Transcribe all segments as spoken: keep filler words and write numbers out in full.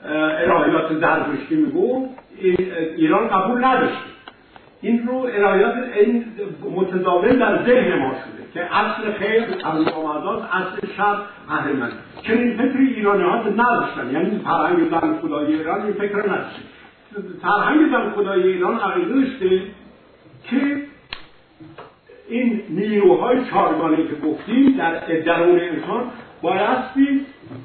الهیات زرتشتی میگفت ایران قبول نداشته. این رو الهیات این متداول در ذهن ما شده که اصل خیر المعامدات، اصل شر اهل من. چنین فکری ایرانی ها نداشتن، یعنی فرهنگ زن خدای ایران این فکر نداشته. فرهنگ زن خدای ایران عقیده داشته که این نیروهای چارگانه که گفتیم در درون انسان بایستی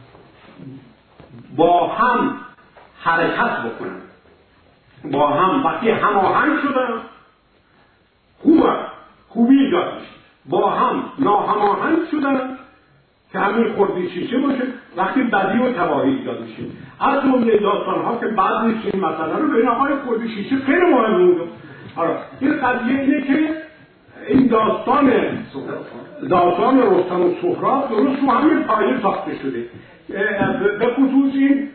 با هم حرکت بکنن، با هم وقتی هماهنگ شدن خوبه خوبی ایجاد میشه، با هم ناهماهنگ شدن که همین خردی شیشه باشه وقتی بدی و تباهی ایجاد میشه. از جمله داستان‌ها که بعد نیست این مسئله رو ببین آقای خردی شیشه خیلی مهمه بود. حالا این قضیه اینه که این داستان داستان رستم و سهراب درست رو همین پایه ساخته شده. به خصوص این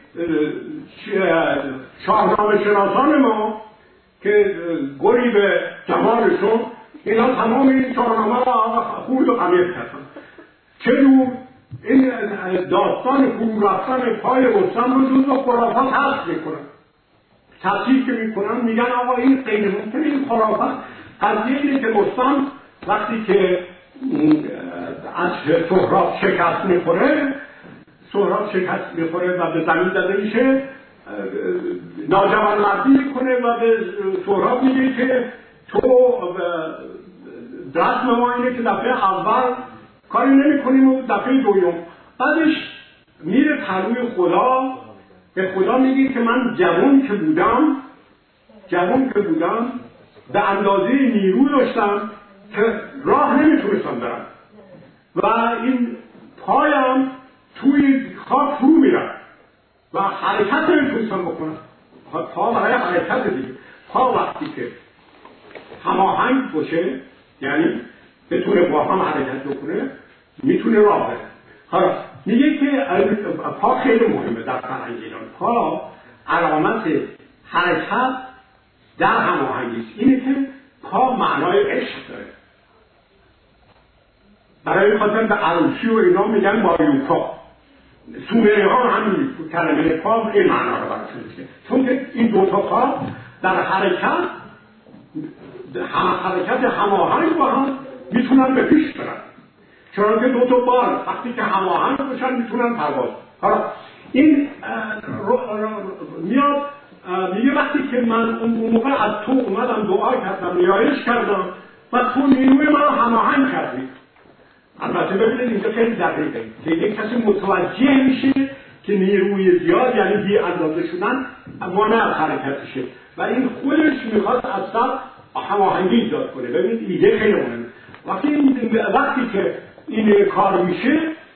شاهنامه شناسان ما که گوری به جمالشون اینا تمام این شاهنامه را خورد و عمیق کردن. چرا این داستان فرو رفتن پای رستم رو جزو خرافات حذف میکنن، تصحیح که میکنن میگن آقا این غیر ممکنه، این خرافات. قضیه اینه که رستم وقتی که از سهراب شکست میخوره سهراب شکست میخوره و به زمین داده میشه، ناجوانمردی میکنه و به سهراب میگه که تو رسم ما اینه که دفعه اول کاری نمی کنیم و دفعه دوم. بعدش میره پروی خدا، به خدا میگه که من جوان که بودم جوان که بودم به اندازه نیرو داشتم که راه نمیتونستم برم و این پایم توی خاک فرو میرم و حرکت نمیتونستم بکنم. پا برای حرکت دیگه، پا وقتی که هماهنگ باشه یعنی بتونه با هم حرکت بکنه میتونه راه بره. حالا میگه که پا خیلی مهمه در فرهنگ ایران. پا علامت حرکت در هماهنگی است. اینه که پا معنای عشق داره. برای خاطر به عروسی و اینا میگن بایوپا. سومری ها همین کلمه پا این معنا رو براشون میشه، چون که این دوتا پا در حرکت هم حرکت هماهنگ با هم میتونن به پیش برن، چون که دو تا بال وقتی که هماهنگ باشن میتونن پرواز. حالا این رو رو میاد میگه وقتی که من اون موقع از تو اومدم دعا کردم نیایش کردم و تو نیروی من رو هماهنگ کردی. البته ببینید اینجا خیلی دقیقه که یک کسی متوجه میشه که نیروی زیاد یعنی بی اندازه شدن مانع از حرکتشه و این خودش میخواد اصلا هماهنگی ایجاد کنه. ببینید ایده خیلی مهمه. وقتی این وقتی که این کار میشه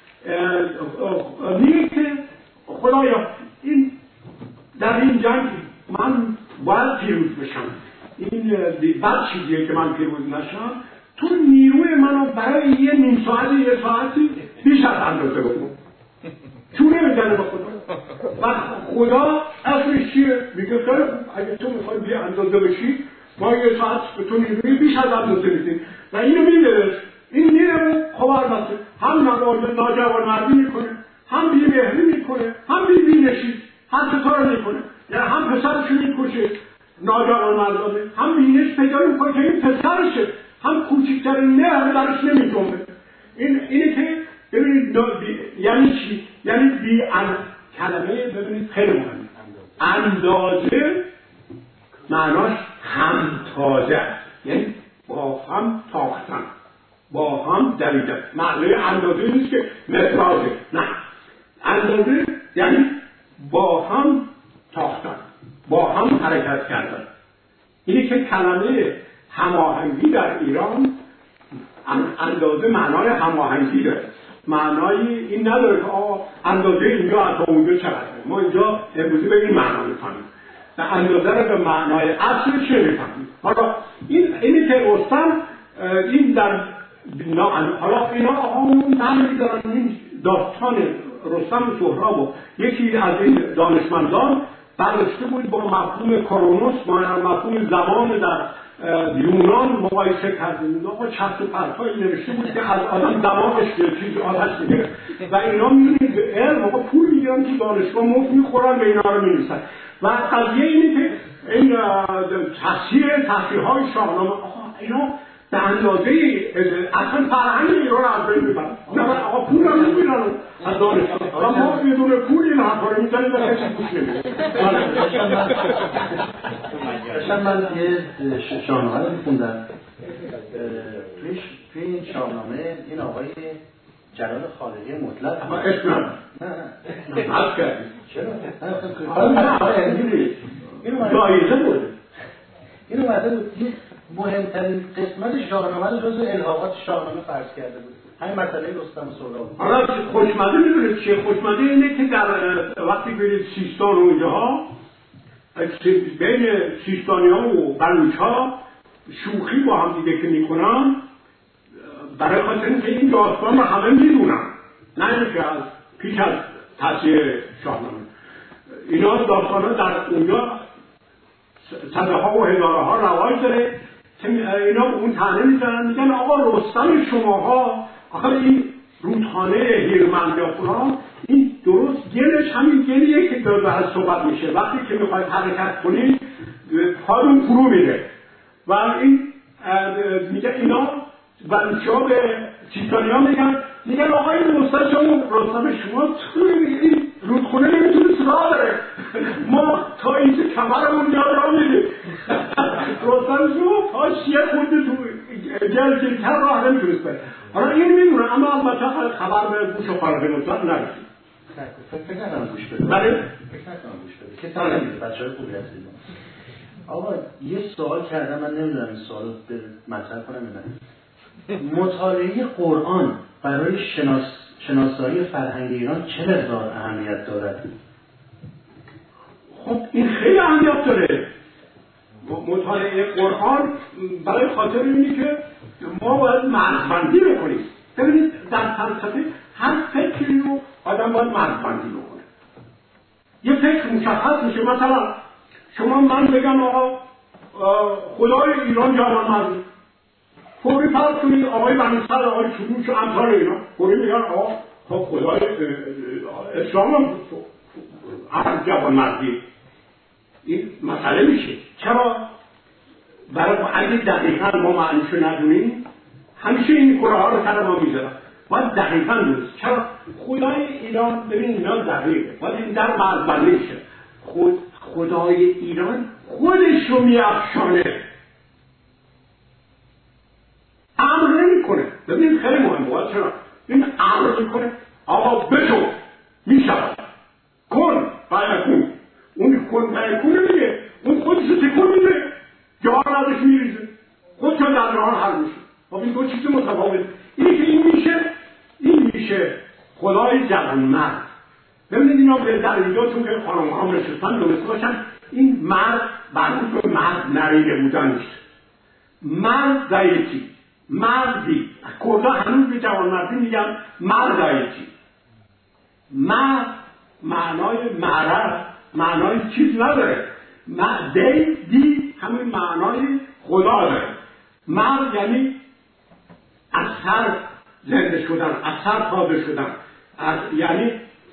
میگه که خدایا این در این جنگ من باید پیروز بشم، این بد چیزیه که من پیروز نشم، تو نیروی منو برای یه نیم ساعت یه ساعتی بیش از اندازه بکن. چون نمیزنه به خدا و خدا اصلش چیه؟ میگه خیلی اگه تو میخوای بی اندازه بشی ما یه ساعت به تو نیروی بیش از اندازه میدیم و اینو میدهش. این نیرو خبر بسته هم ناجوانمردی میکنه، هم بی مهری میکنه، هم بی بینشی، هم ستاره میکنه، یعنی هم پسرشو میکشه ناجوانمردانه، هم بینش پیدا میکنه که این پسرشه، هم کوچکترین مهر درش نمیجنبه. این اینه که ببینید یعنی چی؟ یعنی بی ان کلمه ببینید خیلی مهمه. اندازه معناش همتازه است، یعنی با هم تاختن، با هم دویدن. معنی اندازه نیست که مترازه، نه، اندازه یعنی با هم تاختن، با هم حرکت کردن. اینه که کلمه هماهنگی در ایران اندازه معنای هماهنگی داره. معنای این نداره که آه اندازه اینجا تا اونجا چقدره. ما اینجا امروزی به این معنا میفهمیم و اندازه رو به معنای اصلش نمیفهمیم. حالا این اینی که رستم این در حالا اینا آقامون نمی دارن این داستان رستم و سهراب و یکی از این دانشمندان برداشته بود با مفهوم کرونوس، با مفهوم زمان در یونان مقایسه کردیم. آقا چرت و پرتایی نوشته بود که از آدم دماغش به چیز آتش میگیره و اینا میبینید به علم آقا پول میگیرن تو دانشگاه مفت میخورن به اینا رو می‌نویسن. و قضیه اینه که این تفسیر تفسیرهای شاهنامه اینا به اندازه اصلا فرهنگ ایران رو از بین میبرن. نه آقا پول هم نمیگیرن از دانشگاه، ما یه دونه پول این حرفا رو میزنیم و کسی گوش نمیده. داشتم من یه شاهنامه رو میخوندم، توی این شاهنامه این آقای جلال خالقی مطلق اما اسم نه نه حد کردیم چرا؟ نه جایزه بوده این اومده بود مهمترین قسمت شاهنامه رو جزو الهاقات شاهنامه فرض کرده بود، همین مسئله رستم و سهراب. حالا خوشمزه میدونید چیه؟ خوشمزه اینه که در وقتی برید سیستان و اینجاها بین سیستانی ها و بلوچ ها شوخی با هم دیگه که میکنن، برای خاطر اینکه این داستان رو همه میدونن، نه اینکه از پیش از تصحیح شاهنامه اینا داستان ها در اونجا صده ها و هزاره ها رواج داره که اینا به اون طعنه میزنن، میگن آقا رستم شماها آخر این رودخانه هیرمند یا فلان این درست گلش همین گلیه که داره از صحبت میشه، وقتی که میخواید حرکت کنید پادون فرو میره و این میگه اینا بلوچا به سیستانی ها میگن میگن آقا این رستم شما رستم شما توی این رودخانه نمیتونه سرا بره، ما تا اینکه کمرمون یاد را میدیم رستم شما تا شیه خورده تو گل جلتر راه نمیتونست بره. حالا این میدونه اما البته خبر به گوش و خارقه مطلق نرسید. فکر نکنم گوش بده. بله؟ فکر نکنم گوش بده. کسی نمیده بچه های خوبی هستید. آقا یه سوال کردم، من نمیدونم این سوال رو مطرح کنم یا نه. مطالعه قرآن برای شناس شناسایی فرهنگ ایران چه مقدار اهمیت دارد؟ خب این خیلی اهمیت داره. مطالعه قرآن برای خاطر اینه که ما باید مرزبندی بکنیم. ببینید در فلسفه هر فکری رو آدم باید مرزبندی بکنه. یه فکر مشخص میشه، مثلا شما من بگم آقا خدای ایران جوانمرد، فوری فرض کنید آقای بنی‌صدر، آقای چروش و امثال اینا فوری میگن آقا خب خدای اسلام هم از جوانمردی. این مسئله میشه. چرا؟ برای اگه دقیقا ما معنیشو ندونیم همیشه این کره ها رو سر ما میذارن. باید دقیقا دونست. چرا؟ خدای ایران ببین اینا دقیقه، باید این در مرزبندی شه. خود خدای ایران خودش رو میافشانه، امر نمی کنه. ببین خیلی مهم بود. چرا؟ این امر میکنه آقا بشو میشود کن فیکون. اون کن فیکون نمیگه، اون خودش رو تکون میده، جهان ازش میریزه، خودش رو در جهان حل میشه. خب این دو چیز متفاوت. اینی که این میشه این میشه خدای جوانمرد. ببینید اینا در اینجا چون که خانم ها نشستن درست باشن، این مرد برمون به مرد نریده بودن نیست. مرد دایتی، مردی. کردا هنوز به جوانمردی میگن مرد دایتی. مرد معنای معرض، معنای چیز نداره. دی دی همین معنای خدا داره. مرد یعنی از سر زنده شدن، از سر تازه شدن، از یعنی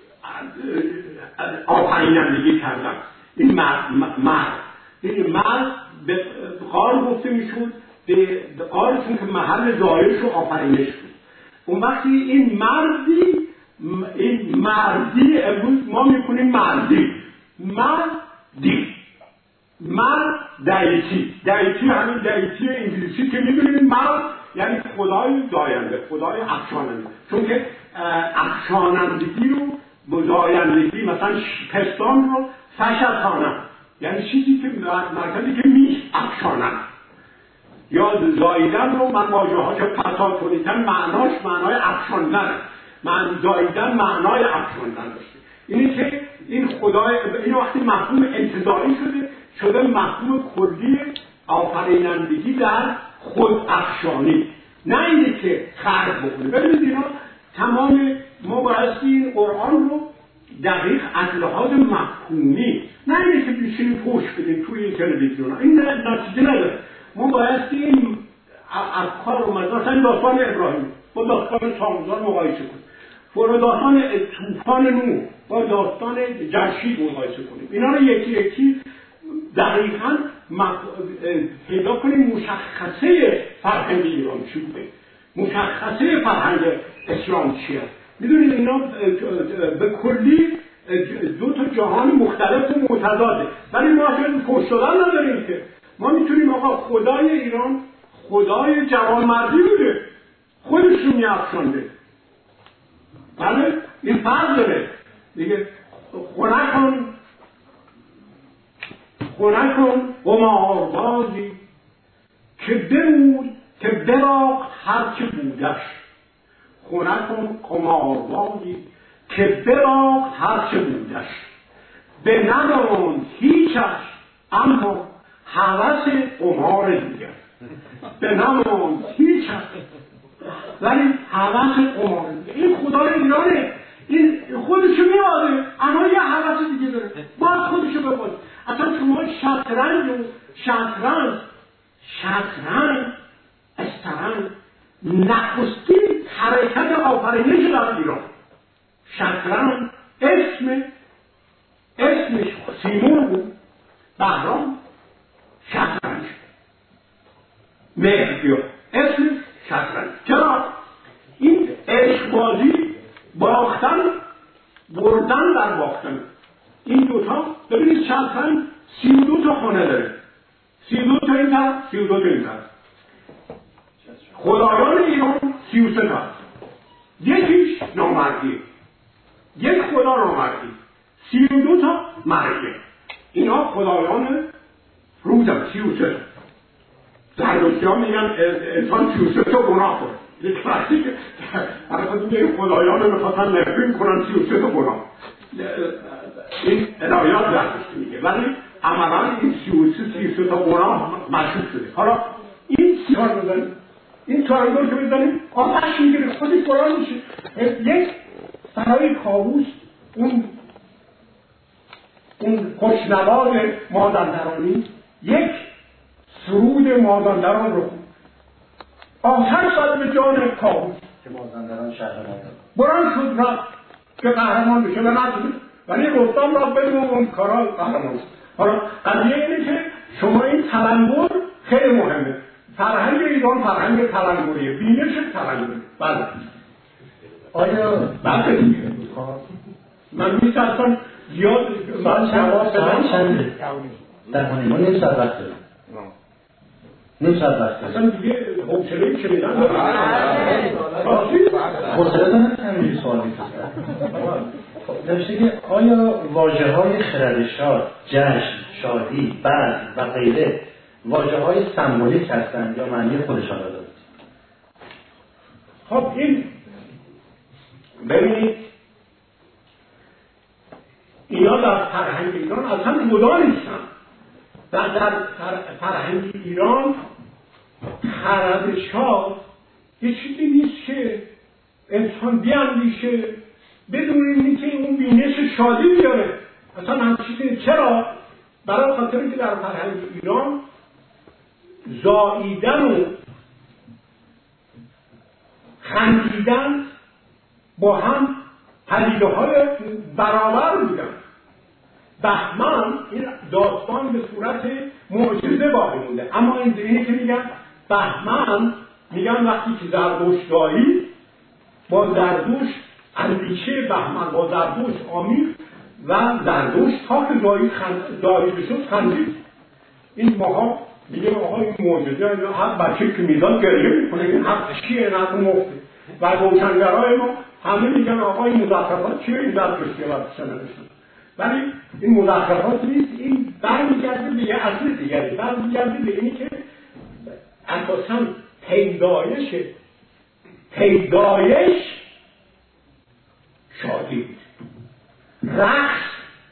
آفرینندگی کردن. این مرد مرد این مرد به غار گفته میشود، به غار چون که محل زایش و آفرینش بود. اون وقتی این مردی این مردی امروز ما میکنیم مردی مردی مرد دایتی. دایتی همین دایتی انگلیسی که میدونیم مرد یعنی خدای زاینده، خدای افشاننده. چون که افشانندگی رو زایندگی مثلا پستان رو فشتانم یعنی چیزی که مرکزی که می افشانم، یا زاییدن رو من واژه ها که پسات کنیدن معناش معنای افشاندن، معنی زاییدن معنای افشاندن داشته. اینی که این خدای این وقتی مفهوم انتزاعی شده شده مفهوم کلی آفرینندگی در خود افشانی، نه اینی که خرق بکنه. ببینید اینا تمام ما بایستی این قرآن رو دقیق از لحاظ مفهومی، نه اینی که بیشترین پوش بدیم توی این تلویزیون، این نتیجه نداره. ما بایستی این افکار رو مثلا داستان ابراهیم با داستان ساموزان مقایسه کنیم. با داستان طوفان نوح با داستان جمشید مقایسه کنیم، اینا رو یکی یکی دقیقاً پیدا کنیم مشخصه فرهنگ ایران چی بوده، مشخصه فرهنگ اسلام چیه. میدونید اینا به کلی دو تا جهان مختلف و متضاده، ولی ما شاید پشت دادن نداریم که ما میتونیم آقا خدای ایران خدای جوانمردی بوده، خودشون میافشانده. بله این فرق داره دیگه. خونه کن خونه کن قماربازی که بمود که براق هرچه بودش. خونه کن قماربازی که براق هرچه بودش. به ندان هیچش اما هوس قمار دیگر. به ندان هیچش ولی هوس قمار دیگر. این خدای ایرانه، این خودشو میاده اما یه هوس دیگه داره، باید خودشو ببازه. اصلا شما شطرنج و شطرنج شطرنج استرنج نخستین حرکت آفرینش در ایران. شطرنج اسم اسمش سیمون بود، بهرام شطرنج مهر بیا اسمش شطرنج. چرا؟ این عشقبازی باختن بردن در باختن. این دوتا ببینید شطرنج سی و دو تا خانه داره، سی و دو تا این طرف سی و دو تا این طرف. خدایان ایران سی و سه تا، یکیش نامردی، یک خدا نامردی، سی و دو تا مرگه. اینا خدایان روزن سی و سه. زردشتی ها میگن انسان سی و سه تا گناه کنه. یک وقتی که برای خود خدایان رو میخواستن نفرین کنن سی و سه تا گناه، این الهیات زردشتی میگه، ولی عملا این سی و سه سی و سه تا گناه مشروط شده. حالا این سیار بزنیم، این تارنگل که بزنیم آتش میگیره، خودی قرآن میشه. یک برای کاووس اون اون خوشنواد مازندرانی یک سرود مازندران رو خون، آتش شد به جان کاووس که مازندران شهر مازندران بران شد رفت که قهرمان بشه و نشد، ولی رستم را بدون اون کارا قهرمان شد. حالا قضیه اینه که شما این تلنگر خیلی مهمه. فرهنگ ایران فرهنگ تلنگریه، بینش تلنگری. بله آیا بله دیگه من میشه اصلا زیاد من جواب بدم چنده در خانه ما نیم ساعت وقت داریم، نیم ساعت وقت داریم اصلا دیگه حوصله شنیدن داریم. حوصله دارم همینجوری سوال می‌پرسم. نوشته که آیا واژه‌های خردشات، جشن، شادی، بعد و غیره واژه‌های سمبولیک هستند یا معنی خودشان را دارند؟ خب این ببینید اینا در فرهنگ ایران اصلا جدا نیستن. و در فرهنگ ایران خردشات یه چیزی نیست که انسان بیاندیشه بدون اینکه اون بینش شادی بیاره. اصلا هم چیزی چرا؟ برای خاطر که در فرهنگ ایران زاییدن و خندیدن با هم پدیده های برابر بودن. بهمن این داستان به صورت معجزه باقی مونده، اما این اینه که میگن بهمن میگن وقتی که زردشت دایی با زردشت اندیشه بهمن با زردشت آمیخت و زردشت تا که دایی خند... دایی بشد خندید. این ماها میگه آقا این معجزه هر بچه که میداد گریه میکنه، این حق چیه نه مفته. و روشنگرای ما همه میگن آقا این مزخرفات چیه، این زردشتی وقتشن نوشتن. ولی این مزخرفات نیست، این برمیگرده به یه اصل دیگری، برمیگرده به اینی که اساساً پیدایش پیدایش شادی بود، رقص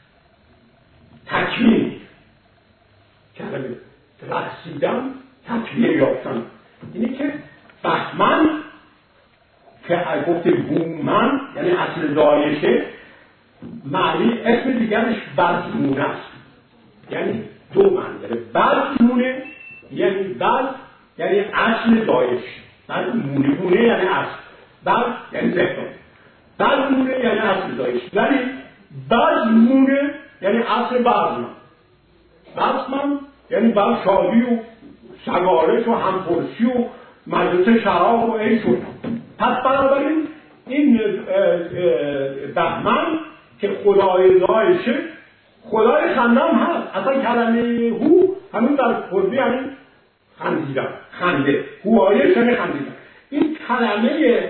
تکمیل کلمه رقصیدن تکمیل یافتن. اینی که بهمن که گفته بومن یعنی اصل دایشه، معنی اسم دیگرش بزمونه است، یعنی دو معنی داره. بزمونه یعنی بز یعنی اصل دایش، بزمونه مونه یعنی اصل، بز یعنی زهدان. بزمونه یعنی اصل دایش، ولی بزمونه یعنی اصل بزم. بزم یعنی بر شادی و سگارش و همپرسی و مجلس شراب و عیش و پس بنابراین این بهمن که خدای دایشه خدای خندم هست. اصلا کلمه هو همون در کردی یعنی خندیدن، خنده، هوایش یعنی خندیدن. این کلمه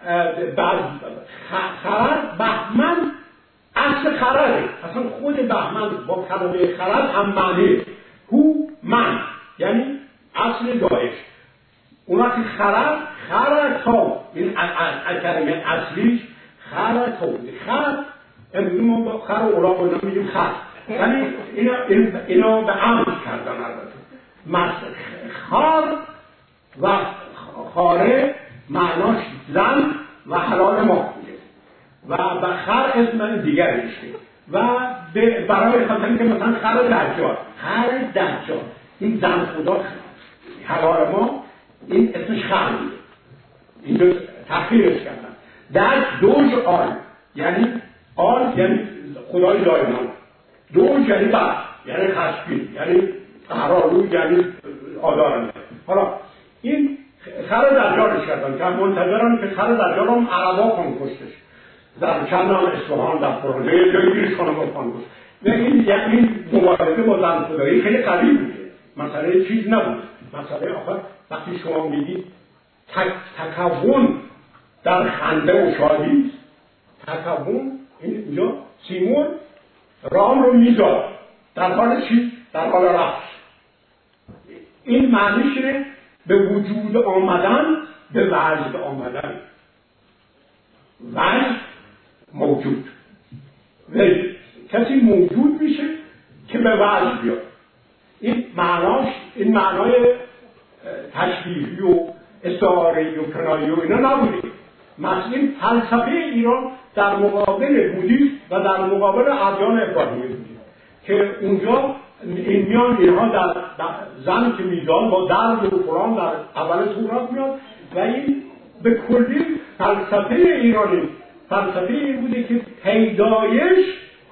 خرد بهمن اصل خرده، اصلا خود بهمن با کلمه خرد هم معنی هو من یعنی اصل دایش. اون وقتی خرد خرد تا این کلمه اصلیش خرد تا بوده. خرد امروز ما با خر و اولاق و نمیدیم خرد، یعنی اینا, اینا به عمد کردن. البته خار و خاره معناش زن و حلال ما بوده و خر اسم دیگریشه و برای خاطر که مثلا خر دجال، خر دجال این زن خدا حلال ما این اسمش خر بوده، اینجا تخیرش کردن. در دوج آل یعنی آل یعنی خدای دایمان، دوج یعنی بر یعنی خشبین یعنی قهرآلود یعنی آدارنده. حالا این خر دجالش کردن که منتظرن که خر دجال هم عربا کن کشتش در چندان اصفهان در فرانسه یه جایی گیرش کنم با کن کشت و این یعنی مبارزه با زن خدایی خیلی قوی بوده، مسئله چیز نبود. مسئله آخر وقتی شما میگید تک تکون در خنده و شادی، تکون اینجا سیمون رام رو میذار در حال چی؟ در حال رقص. این معنیش اینه به وجود آمدن، به وجد آمدن. وجد موجود و کسی موجود میشه که به وجد بیاد. این معناش این معنای تشبیهی و استعاری و کنایی و اینا نبوده. مثلا این فلسفه ایران در مقابل بودیسم و در مقابل ادیان ابراهیمی بوده که اونجا این میان اینها در زن که میدان با درد و قرآن در اول سورات میاد و این به کلی فلسفه ایرانی فلسفه این بوده که پیدایش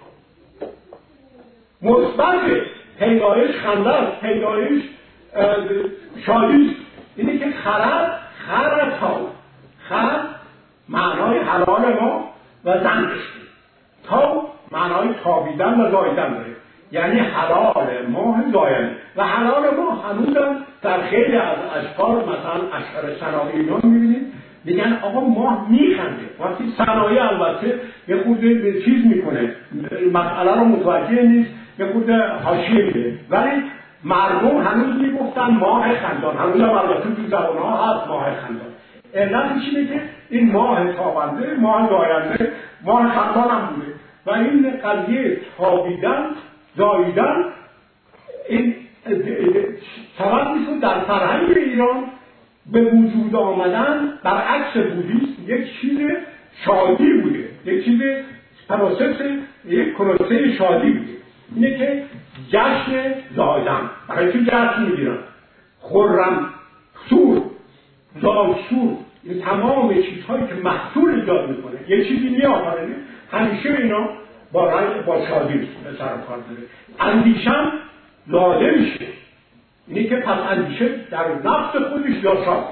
مثبته، پیدایش خنده است، پیدایش شادی است. اینه که خرد خرد تا خرد معنای حلال ما و زن داشته، تا معنای تابیدن و زایدن داره، یعنی حلال ماه زاینده و حلال ماه هنوزم در خیلی از اشکال مثلا اشعار صنایعیان میبینید میگن آقا ماه میخنده. وقتی صنایع البته یه خورده به چیز میکنه مسئله رو متوجه نیست، یه خورده حاشیه میده، ولی مردم هنوز میگفتن ماه خندان، هنوز هم البته تو زبان ها هست ماه خندان. علتش اینه که این ماه تابنده، ماه زاینده، ماه خندان هم بوده و این قضیه تابیدن زاییدن این سبب میشون در فرهنگ ایران به وجود آمدن برعکس بودیسم یک چیز شادی بوده، یک چیز پروسس، یک پروسه شادی بوده. اینه که جشن زایدن، برای چی جشن میگیرن؟ خرم سور، زاد سور، این تمام چیزهایی که محصول ایجاد میکنه یک چیزی میآفرینه، همیشه اینا با رنگ با شادی به سر کار داره. اندیشم زاده میشه، اینه که پس اندیشه در نفس خودش یا شاد.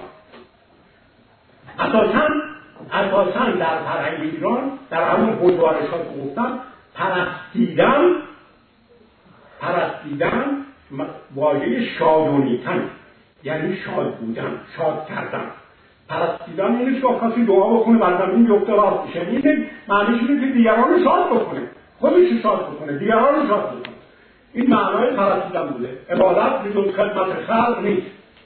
اساساً اساساً در فرهنگ ایران در همون بزرگوارشات گفتم پرستیدن پرستیدن واژه شادونیتن یعنی شاد بودن، شاد کردن. پرستیدن اینه که کسی دعا بکنه بر زمین بیفته راست بشه، این معنیش اینه که دیگران رو شاد بکنه، خودش رو شاد بکنه، دیگران رو شاد بکنه. این معنای پرستیدن بوده. عبادت به جز خدمت خلق نیست.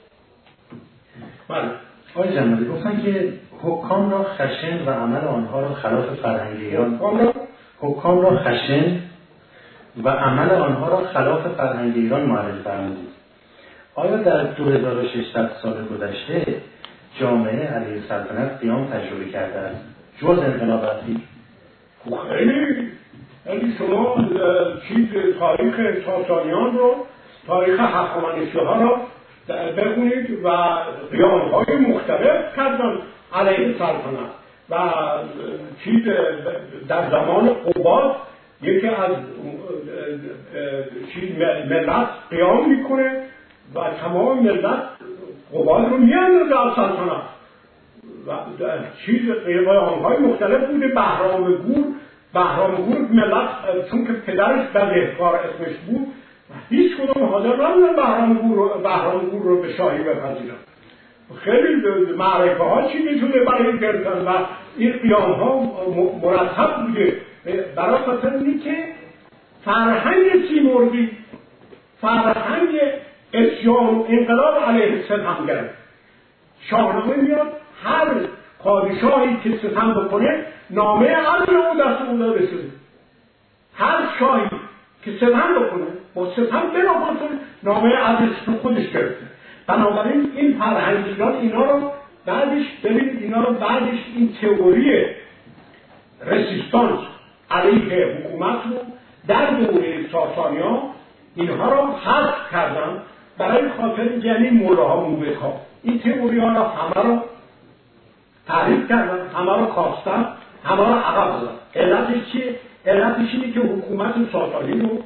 بله. آقای جمالی گفتن که حکام را خشن و عمل آنها را خلاف فرهنگ ایران حکام را حکام را خشن و عمل آنها را خلاف فرهنگ ایران معرفی فرمودید. آیا در دو هزار و ششصد سال گذشته جامعه علیه سلطنت قیام تجربه کرده است جز انقلاب اخیر؟ خیلی یعنی شما چیز تاریخ ساسانیان رو، تاریخ هخامنشی ها رو بخونید و قیام‌های مختلف کردن علیه سلطنت و چیز در زمان قباد یکی از چیز ملت قیام میکنه و تمام ملت قباد رو میاندازه از سلطنت و چیز قیامهای مختلف بوده. بهرام گور بهرام گور ملت چون که پدرش بدهکار اسمش بود هیچ کدوم حاضر نبودن بهرام گور رو بهرام گور رو به شاهی بپذیرن. خیلی معرکه ها چیده شده برای گرفتن و این قیام ها مرتب بوده برای خاطر اینه که فرهنگ سیمرغی فرهنگ اسیان و انقلاب علیه ستمگر شاهنامه میاد هر پادشاهی که ستم بکنه نامه عزل او دست او داده شده. هر شاهی که ستم بکنه با ستم بنابرای نامه عزل رو خودش گرفته. بنابراین این فرهنگ ایران اینا رو بعدش ببینید اینا رو بعدش این تئوری رسیستانس علیه حکومت رو در دوره ساسانیان اینها رو حذف کردن برای خاطر یعنی مولاها موبدها این تئوری ها رو همه رو تعریف کردن، همه رو کاستن، همه رو عقب دادن. علتش چیه؟ علتش اینه که حکومت ساسانی رو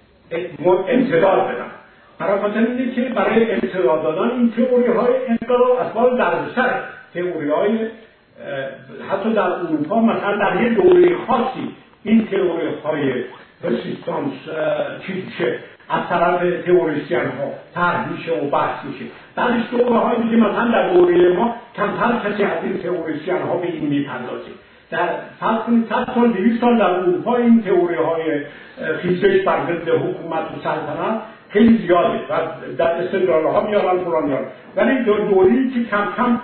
امتداد بدن. برای خاطر اینه که برای امتداد دادن این تئوری های انقلاب اسباب دردسر تئوری های حتی در اروپا مثلا در یک دوره خاصی این تئوری های رسیستانس چیز میشه از طرف تئوریسین ها طرح میشه و بحث میشه. بعدش دوره هایی دیگه مثلا در دوره ما کمتر کسی از این تئوریسین ها به این میپردازه. در فرض کنید صد سال دویست سال در اروپا این تئوری های خیزش بر ضد حکومت و سلطنت خیلی زیاده و در استدلال ها میارن فلان میارن، ولی دوری که کم کم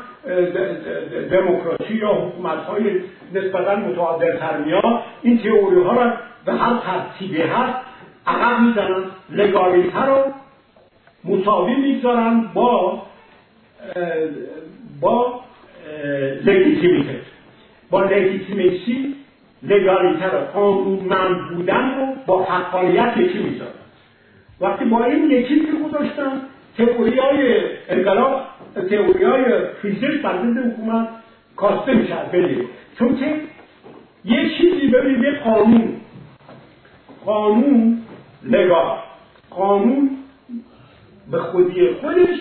دموکراسی یا حکومت های نسبتا متعادل‌تر میاد این تئوری ها را به هر ترتیبی هست عقب میزنن، لگالیته رو مساوی میگذارن با با لگیتیمیته. با لگیتیمیسی لگالیته رو قانونمند بودن رو با حقانیت یکی میذارن. وقتی با این یکی که گذاشتن تئوری های انقلاب تئوری های خیزش بر ضد حکومت کاسته میشه از بین. چون که یه چیزی ببینید یه قانون قانون لگال قانون به خودی خودش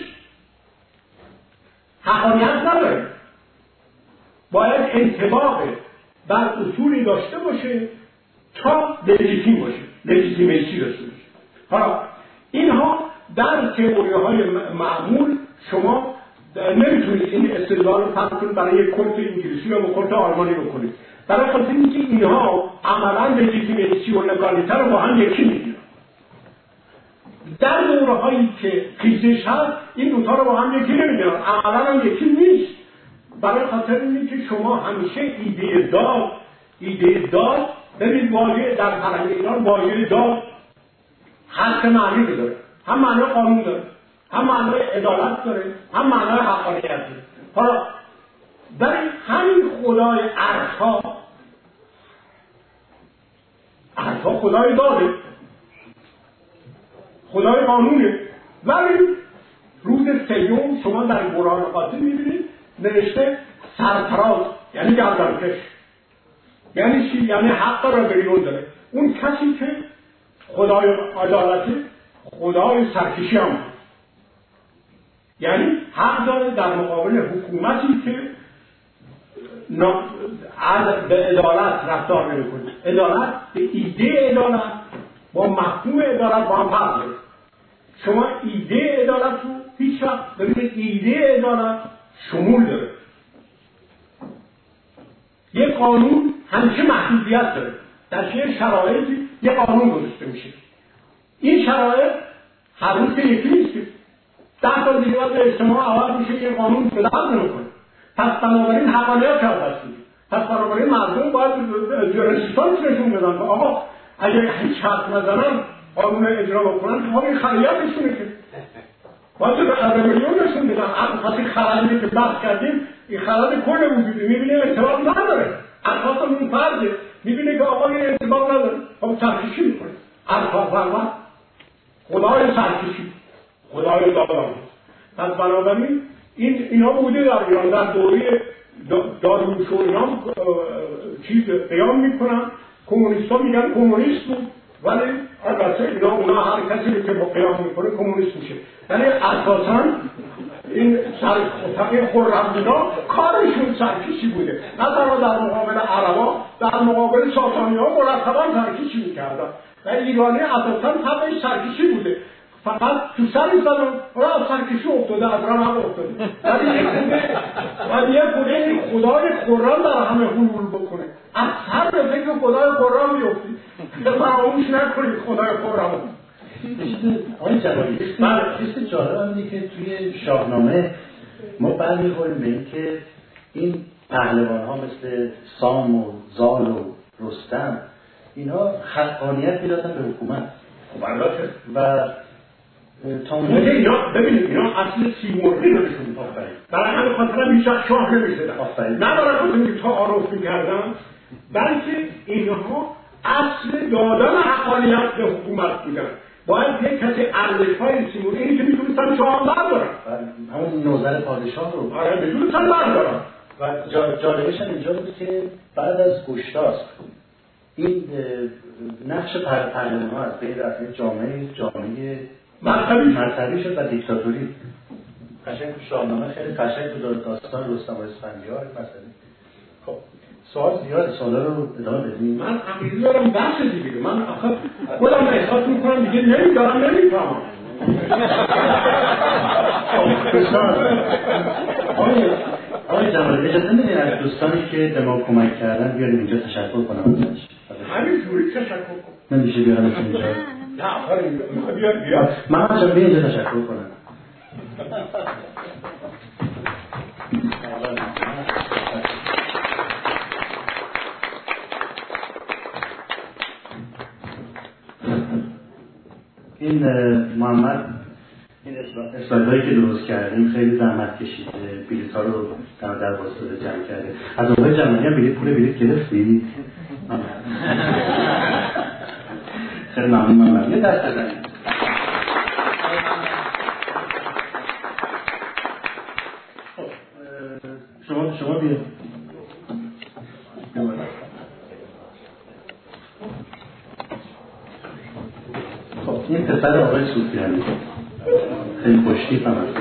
حقانیت نداره، باید انطباق بر اصولی داشته باشه تا لژیتیم باشه، لژیتیمیسی داشته باشه. حالا اینها در تئوری های معمول شما نمیتونید این استدلال رو فرض کنید برای یک کلت انگلیسی یا کلت آلمانی بکنید، برای خاطر اینکه اینها عملا لژیتیمیسی و لگالیته رو با هم یکی میگیرن. در دوره هایی که خیزش هست این دوتا رو با هم یکی نمیگیرن، عملا هم یکی نیست. برای خاطر اینکه شما همیشه ایده داد ایده داد ببینید واژه در فرهنگ ایران واژه داد هر معنی داره، هم معنای قانون داره، هم معنای عدالت داره، هم معنای حقانیت داره. حالا برای همین خدای ارزها ارزها خدای داده، خدای قانونه، ولی روز سیوم شما در قرآن قاطع میبینید نوشته سرفراز یعنی گردنکش. یعنی چی؟ یعنی حق را بیرون داره. اون کسی که خدای عدالته خدای سرکشی هم یعنی حق داره در مقابل حکومتی که به عدالت رفتار نمی‌کنه. عدالت به ایده عدالت با مفهوم عدالت با هم فرق داره. شما ایده عدالت رو هیچ وقت ببینید ایده عدالت شمول داره. یک قانون همیشه محدودیت داره. در چه شرایطی یک قانون گذاشته میشه. این شرایط هر روز که یکی نیست. ده تا دیگه وقت اجتماع عوض میشه که قانون به دست نمیکنه. پس بنابراین حقانیت شاید هست میشه. پس بنابراین مردم باید رسیستانس نشون بدن. آقا اگر هیچ حرف نزنن قانون اجرا بکنن ما این خریتشونه که باید به قدر میلیون نشون بدن. پس این خردی که بحث کردیم این خرد کل وجودی میبینه ارتباط نداره. اساس اون فرده میبینه که آقا این ارتباط نداره. خب سرکشی میکنه. ارتباط فرمان خدای سرکشی خدای دادان. پس بنابراین این اینا بوده در ایران در دوره داروش و اینا چیز قیام میکنن، کمونیست ها میگن کمونیست بود، ولی البته اینا اونا هر کسی که با قیام میکنه کمونیست میشه. یعنی اساسا این سرخوتقی خرم‌نیا کارشون سرکشی بوده، نه تنها در مقابل عربا، در مقابل ساسانی ها مرتبا سرکشی میکردن و ایرانی اساسا طبعش سرکشی بوده، فقط تو سر زدن را سرکشی افتاده، از راه هم افتاده. ولی یک بوده ولی یک بوده این خدای خرم در همه حلول بکنه، از سر به فکر خدای خرم بیفتید، فراموش نکنید خدای خرم. آقای جلالی، چیز جالب هم اینه که توی شاهنامه ما برمیخوریم به این که این پهلوان ها مثل سام و زال و رستم اینا حقانیت میدادن به حکومت و تا اونجا اینا ببینید اینا اصل سیمرغی رو نشون آفرین، برای همین خاطر بیشتر شاه نمیشدن، نه برای خاطر که تعارف میکردن، بلکه اینها اصل دادن حقانیت به حکومت بودن. باید یک کسی ارزش‌های سیمرغی اینی که میتونستن شاه بردارن، همون نوذر پادشاه رو آره میتونستن بردارن. و جالبش هم اینجا بود که بعد از گشتاسپ این نقش پهلوان‌ها از بین رفت جامعه جامعه مذهبی شد و دیکتاتوری. قشنگ شاهنامه خیلی قشنگ بود، داستان رستم و اسفندیار مثلا. خب سوال زیاد، سوالا رو ادامه بدیم. من عقیده دارم بحث دیگه، من آخه خودم احساس میکنم دیگه نمیدارم نمیفهمم. آقای جمالی اجازه میدین از دوستانی که به ما کمک کردن بیاریم اینجا تشکر کنم ازش؟ همینجوری تشکر کن. نمیشه بیارم اینجا؟ نه آخه بیار بیار من هم بیا اینجا تشکر کنم. این محمد این اسلایدهایی که درست کردیم خیلی زحمت کشید، بلیط ها رو در واسطه جمع کرده. از آقای جمعی هم بلیط پول بلیط گرفتی؟ خیلی ممنون محمد. یه دست بزنید. شما شما بیا. خب این پسر آقای صوفیانی خیلی خوشتیپ هم هست.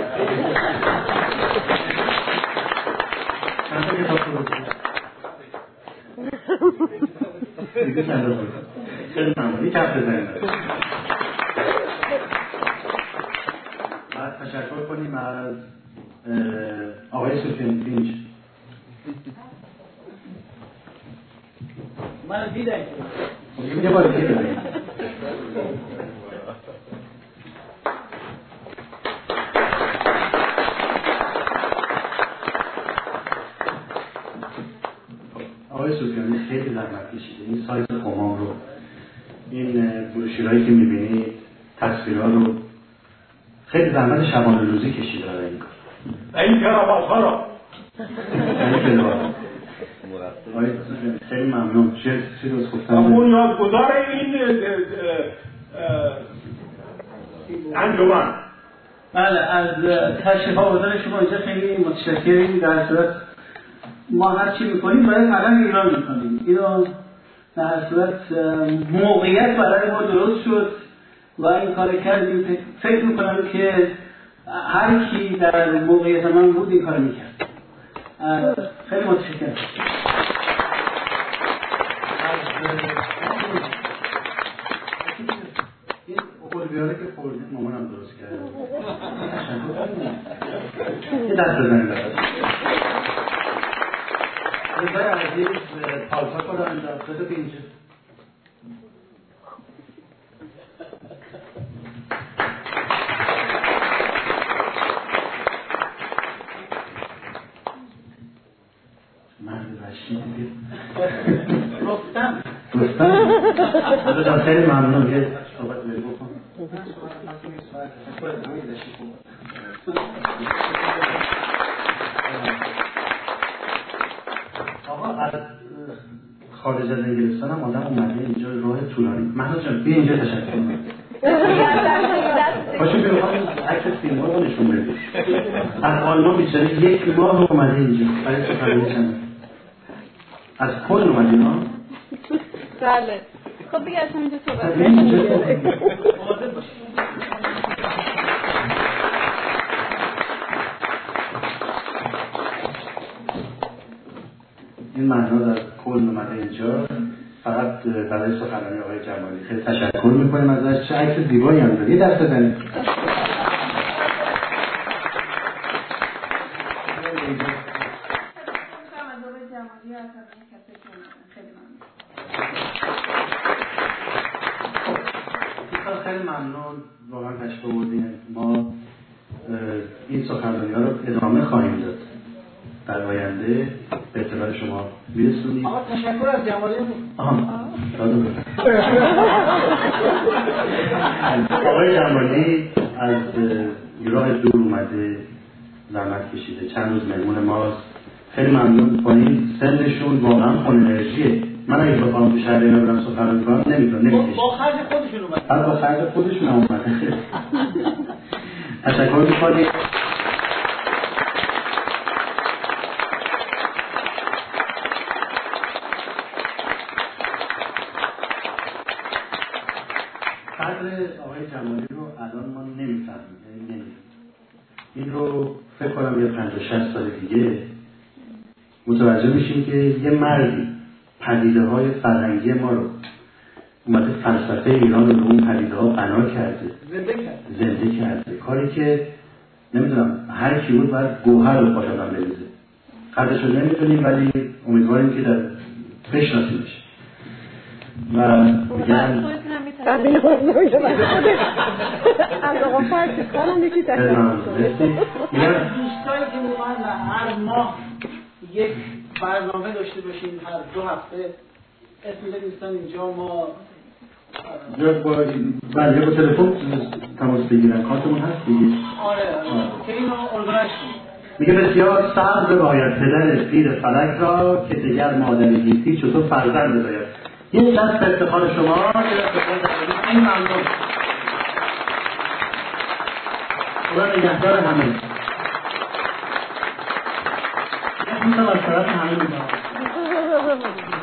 چند تا کتاب رو دیگه چند رو خیلی ممنون. یک کف بزنید. بعد تشکر کنیم از آقای صوفیانی پینج. من دیدم یه بار دیگه بزنید. آقای صوفیانی خیلی زحمت کشیده، این سایت خمام رو، این بروشورایی که میبینید، تصویرها رو خیلی زحمت شبانه روزی کشیده برای این کار. این کراوات ها را این کراوات آقای صوفیانی خیلی ممنون. چه چیزی روز گفتم؟ بنیادگذار این انجمن. بله، از تشریف آوردن شما اینجا خیلی متشکریم. در صورت ما هر چی میکنیم برای فرهنگ ایران میکنیم. اینو در صورت موقعیت برای ما درست شد و این کار کردیم. فکر میکنم که هر کی در موقعیت من بود این کار میکرد. خیلی متشکرم. این قلبیاره که خوردید مامانم درست کرده. یه دست بزنید برد. بزای عزیز پالسا کنم اندازه پینجه. مرد رشید دید. رفتم. رفتم. از جان خیلی ممنون. یه صحبت بری بکن. آقا از خارج از انگلستان هم آدم اومده اینجا راه طولانی. مهناز جان بیا اینجا تشکر کنم. پاشو بیا عکس فیلم ها رو نشون بدید. از آلمان بیچاره یک ماه اومده اینجا برای سخنرانی چند از کل اومده ها؟ بله. خب دیگه اصلا اینجا صحبت این معنی از کل اومده اینجا فقط برای سخنرانی آقای جمالی خیلی تشکر میکنیم ازش. چه عکس زیبایی هم داره. یه دست بزنید. خیلی ممنون واقعا تشکر بودیم. ما این سخنرانی ها رو ادامه خواهیم داد در آینده به اطلاع شما میرسونیم. آقا تشکر از جمالی. آقای جمالی از راه دور اومده زحمت کشیده چند روز مهمون ماست. خیلی ممنون. با این سنشون واقعا خون انرژیه. من اگه بخوام تو شهر اینا برم سخنرانی کنم نمیتونم نمیکشم. با خرج خودشون اومده. بعد با خرج خودشون هم اومده. تشکر می‌کنیم. قدر آقای جمالی رو الان ما نمی‌فهمیم. یعنی این رو فکر کنم یه پنجاه شصت سال دیگه متوجه میشیم که یه مردی پدیده های فرهنگی ما رو اومده فلسفه ایران رو به اون پدیده ها بنا کرده، زنده کرده زنده کرده کاری که نمیدونم هر کی بود باید گوهر رو پاش آدم بریزه. قدرش رو نمیتونیم ولی امیدواریم که در بشناسیمش و میگن قبیل بزرگ از آقا فرشی کنم یکی تشکر دوستایی که اومد هر ماه یک برنامه داشته باشیم هر دو هفته اسم دوستان اینجا ما با بله با تلفن تماس بگیرن کارتمون هست دیگه. آره که اینو ارگانایز کنیم. میگه بسیار صبر باید پدر پیر فلک را که دیگر مادر گیتی چطور فرزند باید. این دست افتخار شما این ممنون. خدا نگهدار همه. میتونم از طرف همه میدونم